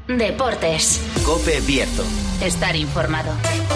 Deportes. COPE Bierzo. Estar informado.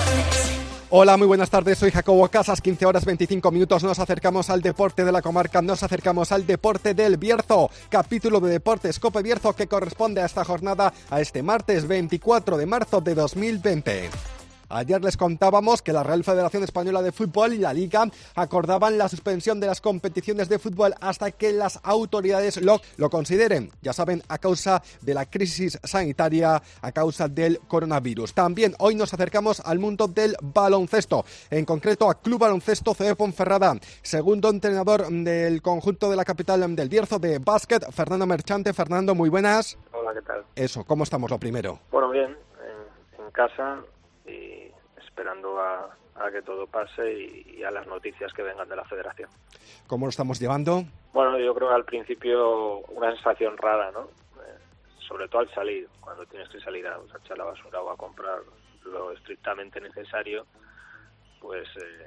Hola, muy buenas tardes, soy Jacobo Casas, 15 horas 25 minutos, nos acercamos al deporte de la comarca, nos acercamos al deporte del Bierzo, capítulo de Deportes COPE Bierzo que corresponde a esta jornada, a este martes 24 de marzo de 2020. Ayer les contábamos que la Real Federación Española de Fútbol y la Liga acordaban la suspensión de las competiciones de fútbol hasta que las autoridades lo consideren. Ya saben, a causa de la crisis sanitaria, a causa del coronavirus. También hoy nos acercamos al mundo del baloncesto, en concreto a Club Baloncesto CB Ponferrada. Segundo entrenador del conjunto de la capital del Bierzo de básquet, Fernando Merchante. Fernando, muy buenas. Hola, ¿qué tal? Eso, ¿cómo estamos lo primero? Bueno, bien, en casa y esperando a que todo pase y a las noticias que vengan de la federación. ¿Cómo lo estamos llevando? Bueno, yo creo que al principio una sensación rara, ¿no? Sobre todo al salir, cuando tienes que salir a echar la basura o a comprar lo estrictamente necesario, pues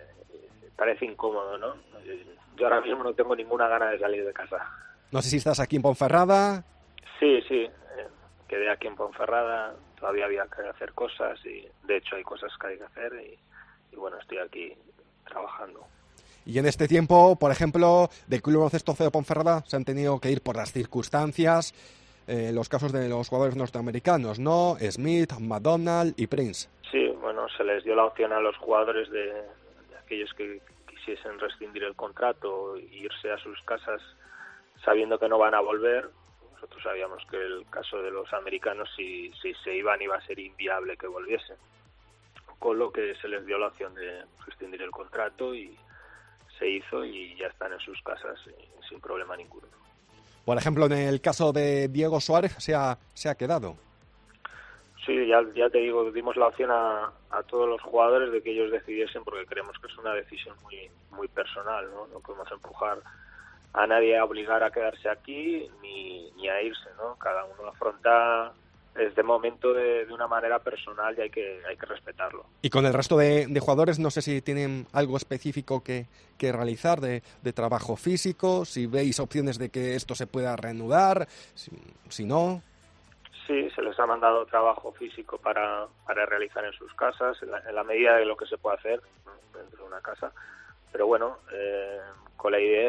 parece incómodo, ¿no? Yo ahora mismo no tengo ninguna gana de salir de casa. No sé si estás aquí en Ponferrada. Sí, quedé aquí en Ponferrada, todavía había que hacer cosas y de hecho hay cosas que hay que hacer y bueno, estoy aquí trabajando. Y en este tiempo, por ejemplo, del Club Baloncesto CB Ponferrada se han tenido que ir por las circunstancias, los casos de los jugadores norteamericanos, ¿no? Smith, McDonald y Prince. Sí, bueno, se les dio la opción a los jugadores de aquellos que quisiesen rescindir el contrato e irse a sus casas sabiendo que no van a volver. Nosotros sabíamos que el caso de los americanos, si se iban, iba a ser inviable que volviesen. Con lo que se les dio la opción de rescindir el contrato y se hizo y ya están en sus casas sin problema ninguno. Por ejemplo, en el caso de Diego Suárez se ha quedado. Sí, ya te digo, dimos la opción a todos los jugadores de que ellos decidiesen porque creemos que es una decisión muy personal, ¿no? No podemos empujar a nadie a obligar a quedarse aquí ni a irse, ¿no? Cada uno afronta este momento de una manera personal y hay que respetarlo. Y con el resto de jugadores, no sé si tienen algo específico que realizar de trabajo físico, si veis opciones de que esto se pueda reanudar, si no. Sí, se les ha mandado trabajo físico para realizar en sus casas, en la medida de lo que se puede hacer, ¿no? Dentro de una casa. Pero bueno, con la idea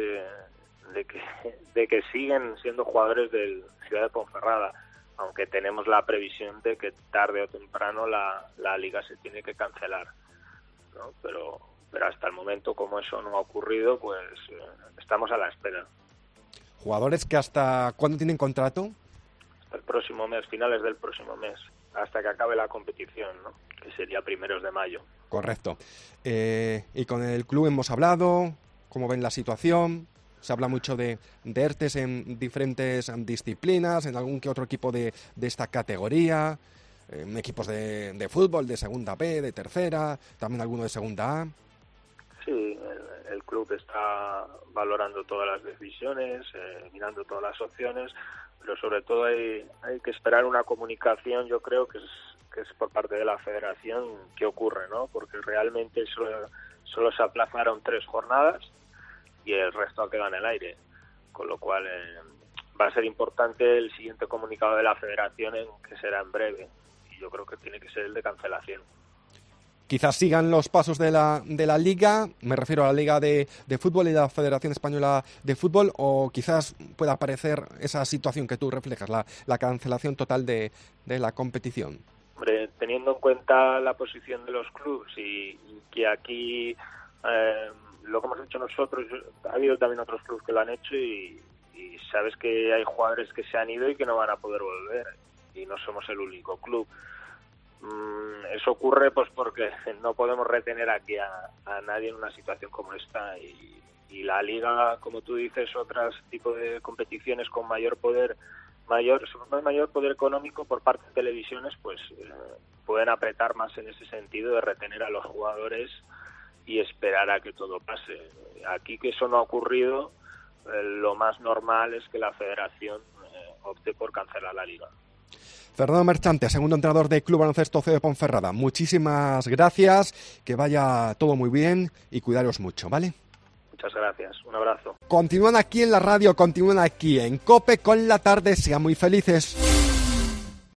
de que siguen siendo jugadores del Ciudad de Ponferrada, aunque tenemos la previsión de que tarde o temprano la liga se tiene que cancelar, ¿no? Pero hasta el momento, como eso no ha ocurrido, pues estamos a la espera. ¿Jugadores que hasta cuándo tienen contrato? Hasta el próximo mes, finales del próximo mes, hasta que acabe la competición, ¿no? Que sería primeros de mayo. Correcto. Y con el club hemos hablado, ¿cómo ven la situación? Se habla mucho de ERTES en diferentes disciplinas, en algún que otro equipo de esta categoría, equipos de fútbol, de segunda B, de tercera, también alguno de segunda A. Sí, el club está valorando todas las decisiones, mirando todas las opciones, pero sobre todo hay que esperar una comunicación, yo creo que es por parte de la federación qué ocurre, ¿no? Porque realmente solo se aplazaron 3 jornadas y el resto ha quedado en el aire, con lo cual va a ser importante el siguiente comunicado de la federación, que será en breve, y yo creo que tiene que ser el de cancelación. Quizás sigan los pasos de la Liga, me refiero a la Liga de Fútbol y la Federación Española de Fútbol, o quizás pueda aparecer esa situación que tú reflejas, la cancelación total de la competición. Hombre, teniendo en cuenta la posición de los clubes y que aquí lo que hemos hecho nosotros, ha habido también otros clubes que lo han hecho y sabes que hay jugadores que se han ido y que no van a poder volver y no somos el único club. Eso ocurre pues porque no podemos retener aquí a nadie en una situación como esta y la Liga, como tú dices, otros tipos de competiciones con mayor poder económico por parte de televisiones, pues pueden apretar más en ese sentido de retener a los jugadores y esperar a que todo pase. Aquí, que eso no ha ocurrido, lo más normal es que la federación opte por cancelar la liga. Fernando Merchante, segundo entrenador del Club Baloncesto CB Ponferrada, muchísimas gracias, que vaya todo muy bien y cuidaros mucho, ¿vale? Muchas gracias, un abrazo. Continúan aquí en la radio, continúan aquí en COPE con la tarde, sean muy felices.